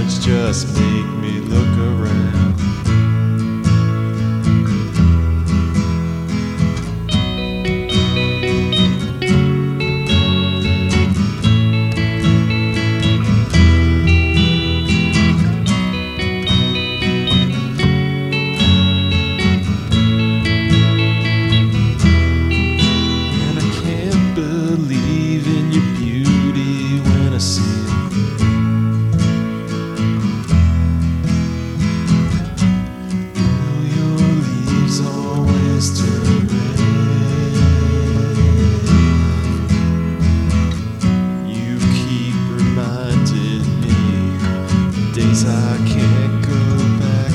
words just make me look around. And I can't believe in your beauty when I see it. Will your leaves always turn red? You keep reminding me of days I can't go back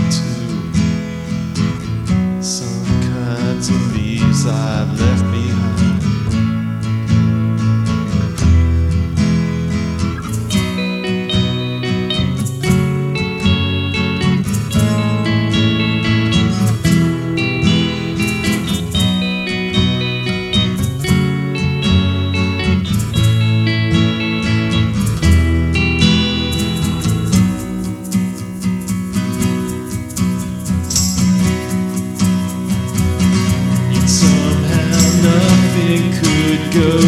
to. Some kinds of leaves I've left behind. Somehow nothing could go